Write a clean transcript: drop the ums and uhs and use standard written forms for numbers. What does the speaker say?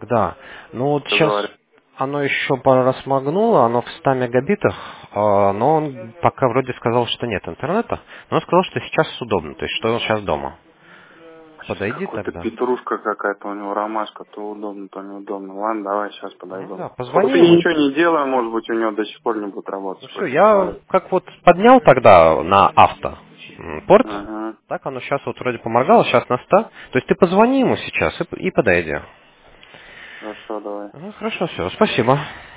Так, да. Ну вот Что сейчас говорит? оно еще пару раз моргнуло, оно в 100 мегабитах, но он пока вроде сказал, что нет интернета, но он сказал, что сейчас удобно, то есть что он сейчас дома. Сейчас Подойди какой-то тогда. петрушка какая-то у него, ромашка, то удобно, то неудобно. Ладно, давай сейчас Ну подойду. да, Вот позвони ты ему. ничего не делай, может быть, у него до сих пор не будет работать, Ну все, хочешь я посмотреть. как вот поднял тогда на авто порт, Ага, так оно сейчас вот вроде поморгало, сейчас на 100. То есть ты позвони ему сейчас и подойди. хорошо, давай. Ну хорошо, все, спасибо.